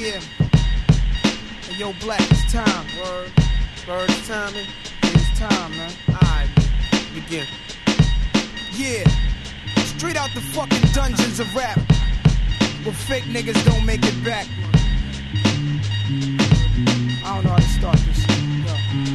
Yeah. Hey, yo, Black, it's time. Word. Bird, it's timing. It's time, man. Alright, begin. Yeah. Straight out the fucking dungeons of rap, where fake niggas don't make it back. I don't know how to start this shit. Yo.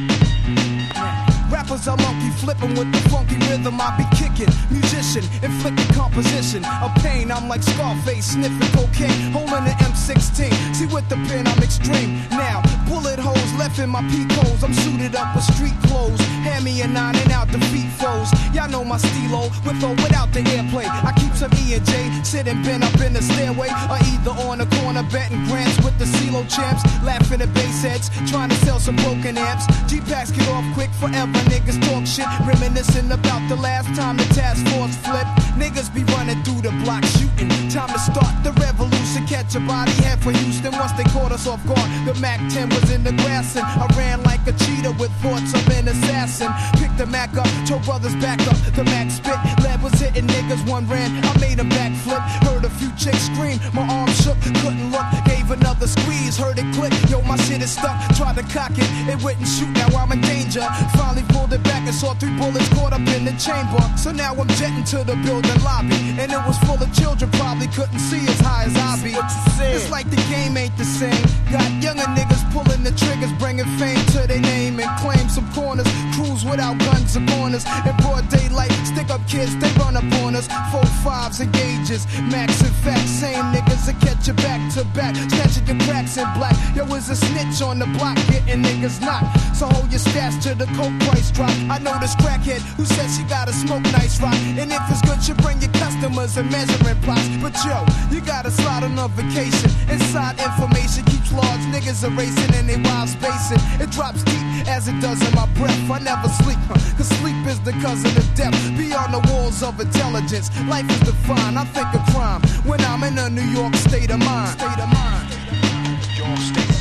Rappers are monkey flipping with the funky rhythm I be kicking. Musician, inflicting composition of pain. I'm like Scarface, sniffing cocaine, holding an M16. See with the pen I'm extreme. Now, bullet holes left in my peak holes. I'm suited up with street clothes. Hand me a 9 and out defeat foes. Y'all know my stilo, with or without the airplay. I keep some E and J, sitting bent up in the stairway, or either on the corner betting grants with the CeeLo champs, laughing at bass heads, trying to sell some broken amps. G-packs get off quick forever. Niggas talk shit, reminiscing about the last time the task force flipped. Niggas be running through the block shooting. Time to start the revolution. Catch a body head for Houston once they caught us off guard. The Mac 10 was in the grass and I ran like a cheetah with thoughts of an assassin. Picked the Mac up, told brothers back up. The Mac spit, lead was hitting niggas. One ran, I made a backflip. Heard a few chicks scream, my arm shook, couldn't look. Gave another squeeze, heard it click. Yo, my shit is stuck. Tried to cock it, it wouldn't shoot. Now I'm in danger. Finally pulled it back and saw 3 bullets caught up in the chamber. So now I'm jetting to the building lobby, and it was full of children, probably couldn't see as high as I be. It's like the game ain't the same. Got younger niggas pulling the triggers, bringing fame to their name and claim some corners. Cruise without guns or corners. In broad daylight, stick up kids, they run up on us. 4-5s and gauges, max and facts. Same niggas that catch you back to back, snatching your cracks in black. Yo, is a snitch on the block, getting niggas knocked. So hold your stats till the coke price drop. I know this crackhead who says she gotta smoke nice rock, and if it's good, you bring your customers and measuring plots. But yo, you gotta slide on a vacation. Inside information keeps large niggas erasing and they wild spacing. It drops deep as it does in my breath. I never sleep, cause sleep is the cousin of death. Beyond the walls of intelligence, life is defined. I think of crime when I'm in a New York state of mind. Your state